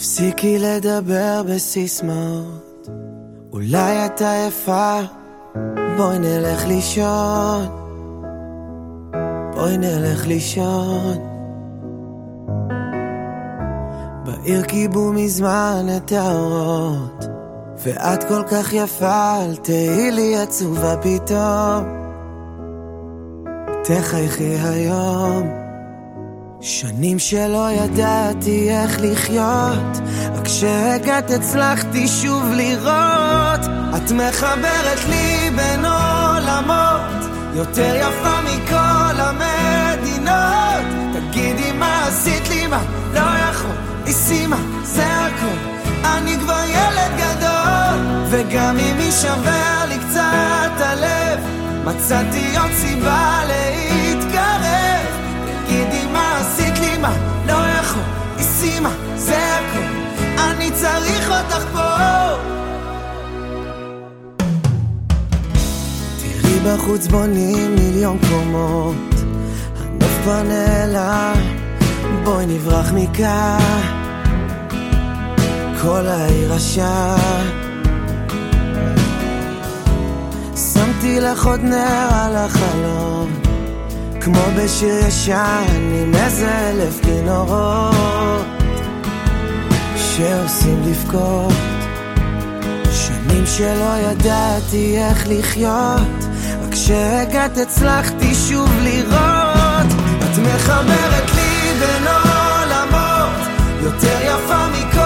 תפסיקי לדבר בסיסמאות, אולי אתה יפה, בואי נלך לישון, בואי נלך לישון. בעיר קיבו מזמן את האורות, ואת כל כך יפה, אל תהי לי עצובה פתאום, תחייכי היום. שנים שלא ידעתי איך לחיות, רק כשהגעת הצלחתי שוב לראות. את מחברת לי בין עולמות, יותר יפה מכל המדינות. תגידי מה עשית לי, מה לא יכול, ניסי מה זה הכל. אני כבר ילד גדול, וגם אם יישבר לי קצת הלב, מצאתי עוד סיבה להתקרב. תגידי מה עשית לי, מה לא יכול, ניסי מה זה הכל. אני צריך אותך פה. תראי בחוץ בונים מיליון קומות, הנוף כבר נעלם, בואי נברח מכאן, כל העיר השם. שמתי לך עוד נר על החלום, כמו בשיר ישן עם איזה אלף כינורות שעושים לבכות. שנים שלא ידעתי איך לחיות, רק כשהגעת הצלחתי שוב לראות. את מחברת לי בין עולמות, יותר יפה מכל